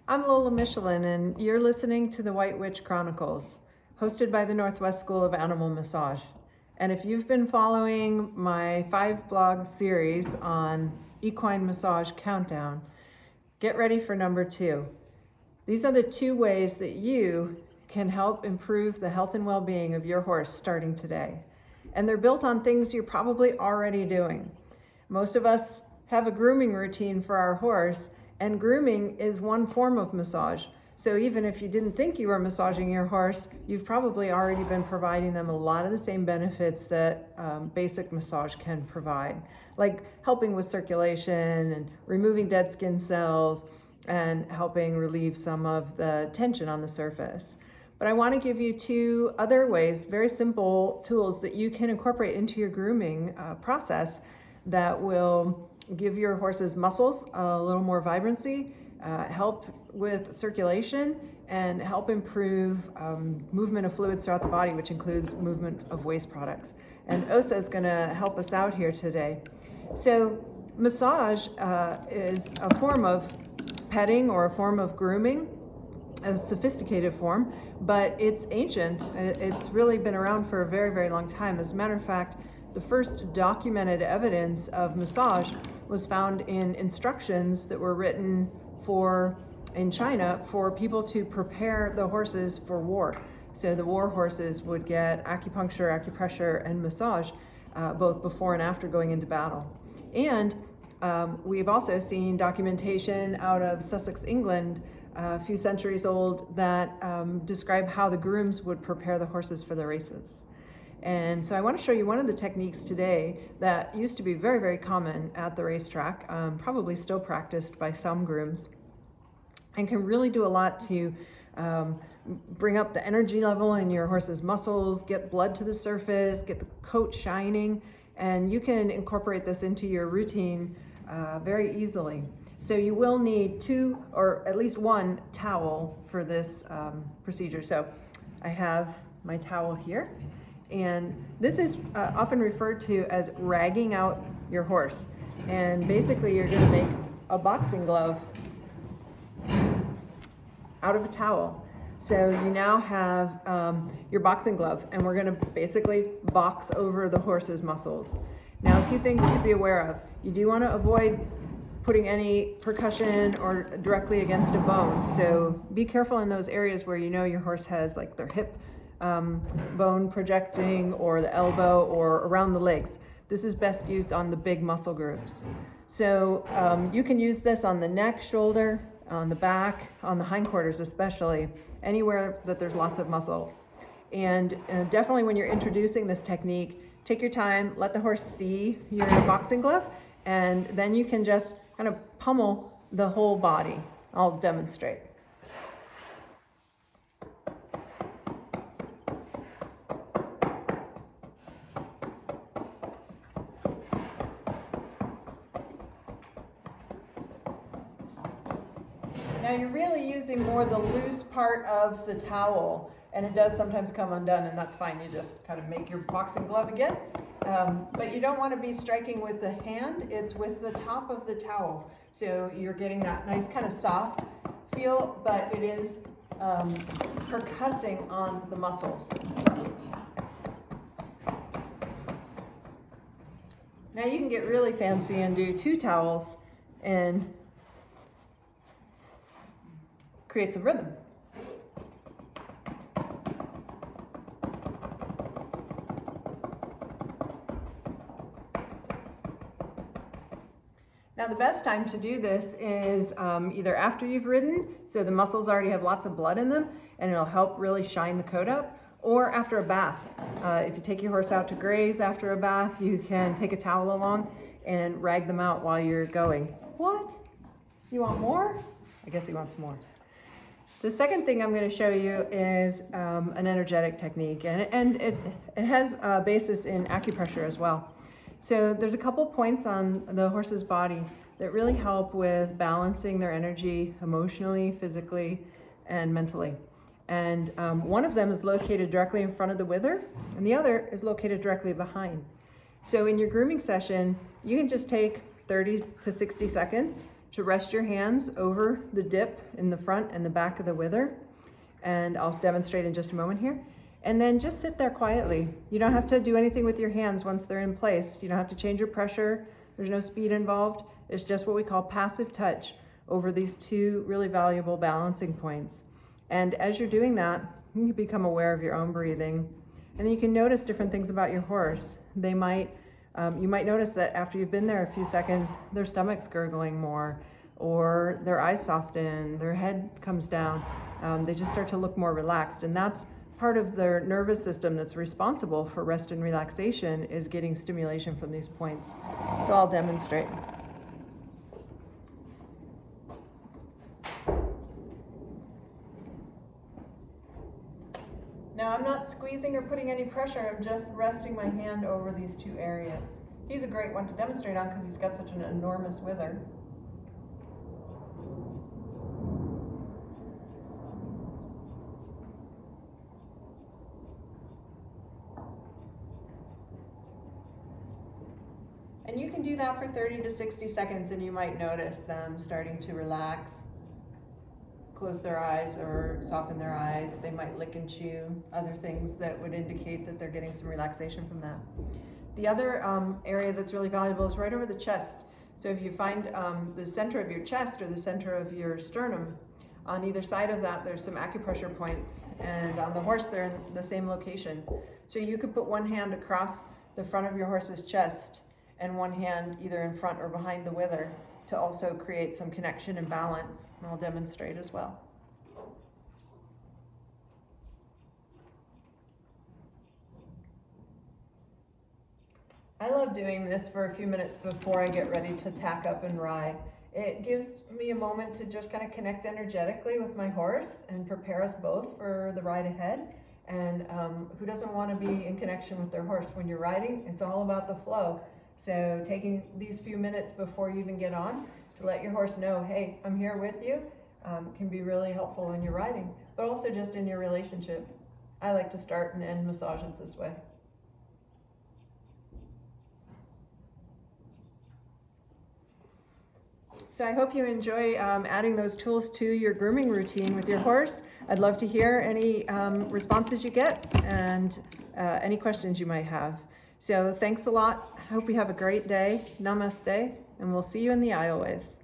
I'm Lola Michelin, and you're listening to the White Witch Chronicles, hosted by the Northwest School of Animal Massage. And if you've been following my 5-blog series on equine massage countdown, get ready for number 2. These are the 2 ways that you can help improve the health and well-being of your horse starting today. And they're built on things you're probably already doing. Most of us have a grooming routine for our horse, and grooming is one form of massage. So even if you didn't think you were massaging your horse, you've probably already been providing them a lot of the same benefits that basic massage can provide, like helping with circulation and removing dead skin cells and helping relieve some of the tension on the surface. But I want to give you 2 other ways, very simple tools that you can incorporate into your grooming process that will give your horse's muscles a little more vibrancy, help with circulation, and help improve movement of fluids throughout the body, which includes movement of waste products. And Osa is going to help us out here today. So massage is a form of petting or a form of grooming, a sophisticated form, but it's ancient. It's really been around for a very, very long time. As a matter of fact, the first documented evidence of massage was found in instructions that were written in China for people to prepare the horses for war. So the war horses would get acupuncture, acupressure, and massage both before and after going into battle. And we've also seen documentation out of Sussex, England, a few centuries old, that describe how the grooms would prepare the horses for the races. And so I want to show you one of the techniques today that used to be very, very common at the racetrack, probably still practiced by some grooms, and can really do a lot to bring up the energy level in your horse's muscles, get blood to the surface, get the coat shining, and you can incorporate this into your routine very easily. So you will need 2 or at least 1 towel for this procedure. So I have my towel here. And this is often referred to as ragging out your horse. And basically you're going to make a boxing glove out of a towel. So you now have your boxing glove, and we're going to basically box over the horse's muscles. Now, a few things to be aware of. You do want to avoid putting any percussion or directly against a bone. So be careful in those areas where you know your horse has like their hip bone projecting, or the elbow, or around the legs. This is best used on the big muscle groups. So you can use this on the neck, shoulder, on the back, on the hindquarters especially, anywhere that there's lots of muscle. And definitely when you're introducing this technique, take your time, let the horse see your boxing glove, and then you can just kind of pummel the whole body. I'll demonstrate. Now you're really using more the loose part of the towel, and it does sometimes come undone, and that's fine. You just kind of make your boxing glove again. But you don't want to be striking with the hand, it's with the top of the towel. So you're getting that nice kind of soft feel, but it is percussing on the muscles. Now you can get really fancy and do 2 towels and create some rhythm. Now the best time to do this is either after you've ridden, so the muscles already have lots of blood in them, and it'll help really shine the coat up, or after a bath. If you take your horse out to graze after a bath, you can take a towel along and rag them out while you're going. What? You want more? I guess he wants more. The second thing I'm going to show you is an energetic technique, and it has a basis in acupressure as well. So there's a couple points on the horse's body that really help with balancing their energy emotionally, physically, and mentally. And one of them is located directly in front of the wither, and the other is located directly behind. So in your grooming session, you can just take 30 to 60 seconds to rest your hands over the dip in the front and the back of the wither. And I'll demonstrate in just a moment here. And then just sit there quietly. You don't have to do anything with your hands once they're in place. You don't have to change your pressure. There's no speed involved. It's just what we call passive touch over these two really valuable balancing points. And as you're doing that, you can become aware of your own breathing. And then you can notice different things about your horse. You might notice that after you've been there a few seconds, their stomach's gurgling more, or their eyes soften, their head comes down. They just start to look more relaxed. And that's part of their nervous system that's responsible for rest and relaxation, is getting stimulation from these points. So I'll demonstrate. Now I'm not squeezing or putting any pressure, I'm just resting my hand over these two areas. He's a great one to demonstrate on because he's got such an enormous wither. And you can do that for 30 to 60 seconds and you might notice them starting to relax, close their eyes or soften their eyes. They might lick and chew, other things that would indicate that they're getting some relaxation from that. The other area that's really valuable is right over the chest. So if you find the center of your chest or the center of your sternum, on either side of that there's some acupressure points, and on the horse they're in the same location. So you could put one hand across the front of your horse's chest and one hand either in front or behind the wither to also create some connection and balance. And I'll demonstrate as well. I love doing this for a few minutes before I get ready to tack up and ride. It gives me a moment to just kind of connect energetically with my horse and prepare us both for the ride ahead. And who doesn't want to be in connection with their horse? When you're riding, it's all about the flow. So taking these few minutes before you even get on to let your horse know, hey, I'm here with you, can be really helpful when you're riding, but also just in your relationship. I like to start and end massages this way. So I hope you enjoy adding those tools to your grooming routine with your horse. I'd love to hear any responses you get and any questions you might have. So thanks a lot. I hope you have a great day. Namaste, and we'll see you in the aisleways.